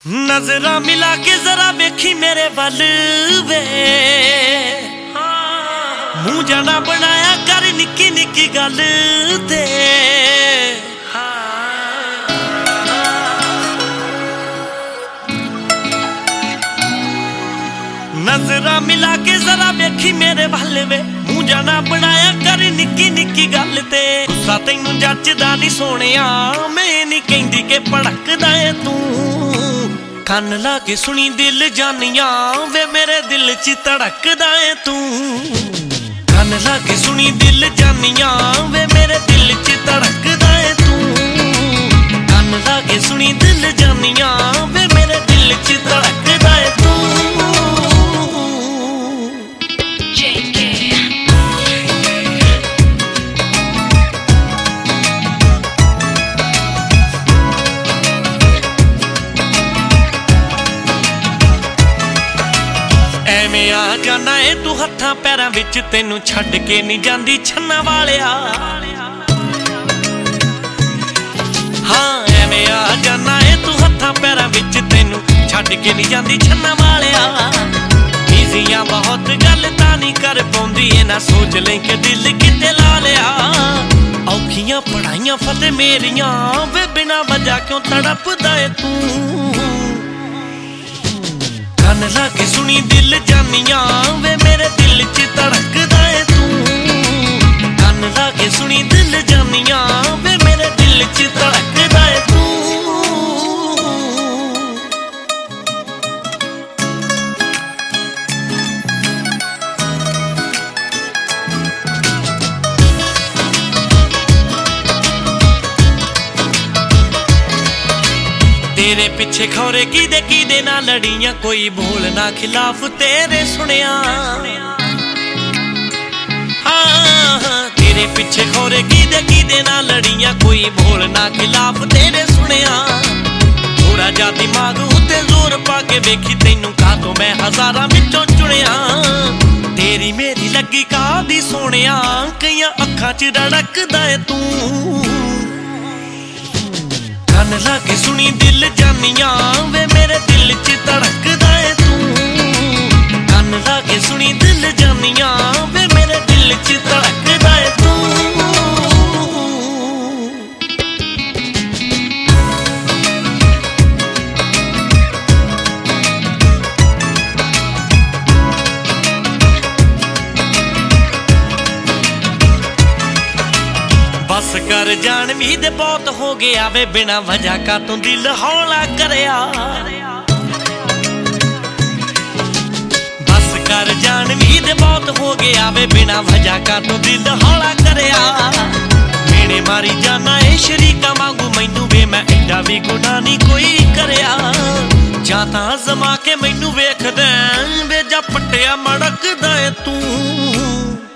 नजरा मिला के जरा वेखी मेरे वल वे, मुंह जाना बनाया कर निक्की निक्की गल ते। नजरा मिला के जरा वेखी मेरे वल वे, मुंह जाना बनाया कर निक्की निक्की गल ते। गुस्सा तैनू जचदा नहीं सोहणिया, मैं नहीं कहंदी कि भड़कदा है तू। कन ला के सुनी दिल जानिया वे मेरे दिल च धड़कदा है तू। कन ला के सुनी दिल जानिया वे मेरे दिल च धड़कदा है तू। कन ला के सुनी दिल जानिया वे मेरे दिल च धड़कदा है तू। ਐਵੇਂ ਆ ਜਾਣਾ ਏ ਤੂੰ ਹੱਥਾਂ ਪੈਰਾਂ ਵਿੱਚ, ਤੈਨੂੰ ਛੱਡ ਕੇ ਨਹੀਂ ਜਾਂਦੀ ਛੰਨਾ ਵਾਲਿਆ। ਹਾਂ ਐਵੇਂ ਆ ਜਾਣਾ ਏ ਤੂੰ ਹੱਥਾਂ ਪੈਰਾਂ ਵਿੱਚ, ਤੈਨੂੰ ਛੱਡ ਕੇ ਨਹੀਂ ਜਾਂਦੀ ਛੰਨਾ ਵਾਲਿਆ। ਈਜ਼ੀਆਂ ਬਹੁਤ ਗੱਲ ਤਾਂ ਨਹੀਂ ਕਰ ਪਾਉਂਦੀ, ਇਹ ਨਾ ਸੋਚ ਲੈ ਕਿ ਦਿਲ ਕਿਤੇ ਲਾ ਲਿਆ। ਔਖੀਆਂ ਪੜਾਈਆਂ ਫਤਿਹ ਮੇਰੀਆਂ ਵੇ, ਬਿਨਾਂ ਵਜ੍ਹਾ ਕਿਉਂ ਤੜਪਦਾ ਏ ਤੂੰ। कन ला के सुनी दिल जानिया वे मेरे दिल च धड़कदा है तू। कन ला के सुनी दिल जानिया वे मेरे दिल च धड़कदा है तू। तेरे पिछे खौरे कीदे ना लड़ियां, कोई बोल ना खिलाफ तेरे सुनिया। हाँ तेरे पिछे खौरे कीदे ना लड़ियां, कोई बोल ना खिलाफ तेरे सुनिया। थोड़ा जा दिमाग उत्ते जोर पा के वेखी, तैनू कातों मैं हजारां विचों चुनिया। तेरी मेरी लगी कादी सोहणिया, कईयां अखां च रड़कदा है तू। कन ला के सुनी दिल जानिया वे मेरे दिल च धड़कदा है तू। कन ला के सुनी दिल जानिया वे मेरे दिल च धड़कदा है तू। बस कर जान भी दे बहुत हो गया वे, बिना वजह का तू दिल हौला करया। बस कर जान भी दे बहुत हो गया वे, बिना वजह का तू दिल हौला करया। मेरे मारी जाना है शरीका वांगू मैनू वे, मैं एडा भी गुनाह नहीं कोई करया। जां तां जमा के मैनू वेखदा वे, जा पट्टिया मड़कदा है तू।